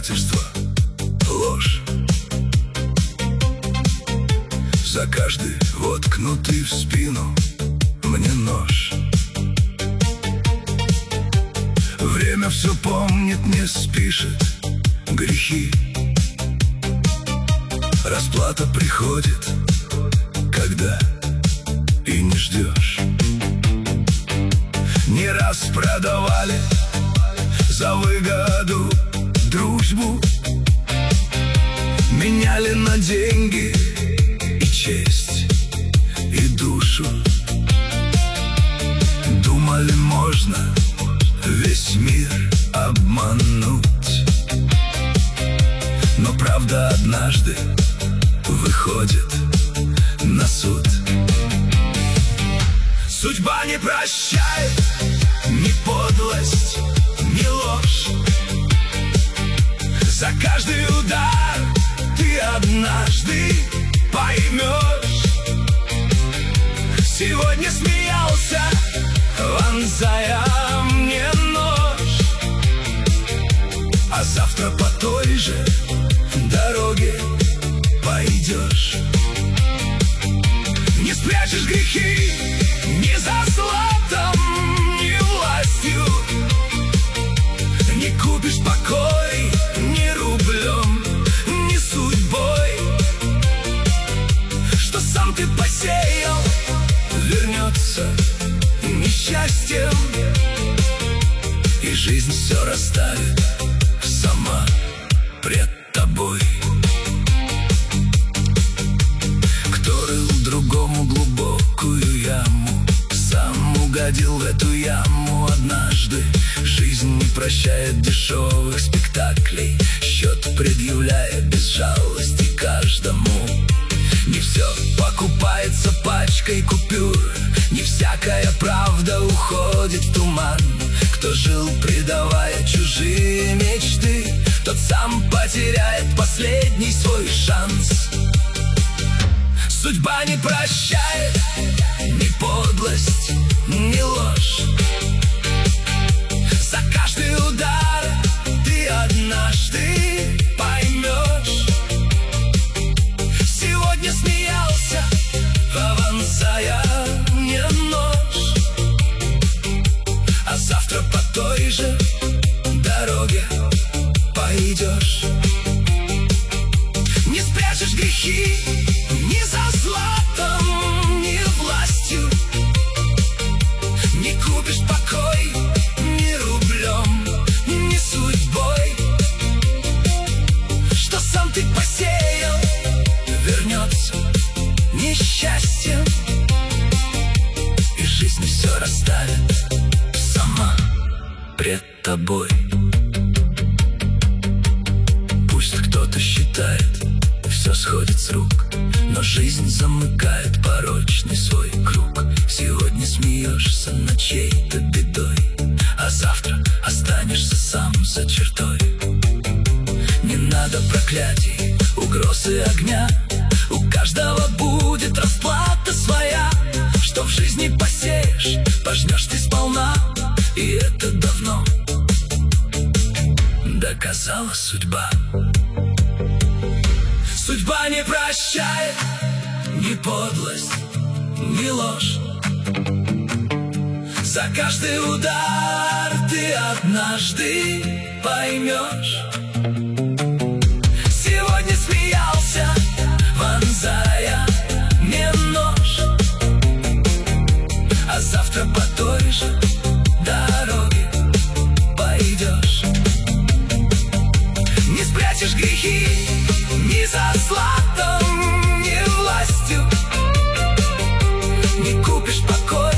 предательство, ложь. За каждый воткнутый в спину мне нож. Время все помнит, не спишет грехи. Расплата приходит, когда и не ждешь. Не раз продавали за выгоду дружбу, меняли на деньги и честь, и душу. Думали, можно весь мир обмануть, но правда однажды выходит на суд. Судьба не прощает ни подлость, ни ложь. За каждый удар ты однажды поймешь. Сегодня смеялся, вонзая мне нож, а завтра по той же дороге пойдешь. Не спрячешь грехи ни за златом, ни властью. Не купишь покой ни рублем, ни судьбой. Что сам ты посеял, вернется несчастьем, и жизнь все расставит сама пред тобой. Кто рыл другому глубокую яму, сам угодил в эту яму однажды. Жизнь не прощает дешевых спектаклей, счет предъявляет без жалости каждому. Не все покупается пачкой купюр, не всякая правда уходит в туман. Кто жил, предавая чужие мечты, тот сам потеряет последний свой шанс. Судьба не прощает ни подлость, ни ложь. За каждый удар ты однажды поймешь. Сегодня смеялся, вонзая мне нож, а завтра по той же дороге пойдешь. Не спрячешь грехи ни за златом, ни властью. Не купишь покой ни рублем, ни судьбой. Что сам ты посеял, вернется несчастьем, и жизнь все расставит сама пред тобой. Пусть кто-то считает, все сходит с рук, но жизнь замыкает порочный свой круг. Сегодня смеешься над чьей-то бедой, а завтра останешься сам за чертой. Не надо проклятий, угроз и огня, у каждого будет расплата своя. Что в жизни посеешь, пожнешь ты сполна, и это давно доказала судьба. Судьба не прощает ни подлость, ни ложь. За каждый удар ты однажды поймешь. Сегодня смеялся, вонзая мне нож, а завтра по той же дороге пойдешь. Не спрячешь грехи ни за златом, ни властью. Не купишь покой